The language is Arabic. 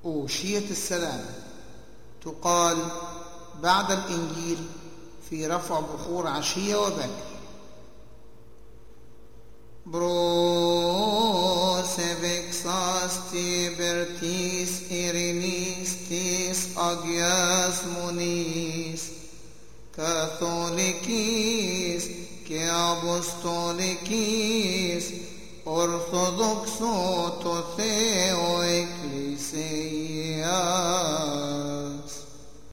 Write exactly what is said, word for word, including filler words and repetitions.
أوشية السلام تقال بعد الإنجيل في رفع بخور عشية وبكر. Bros evexas tibertis irinis tis agias monis Catholikis και Αποστολικής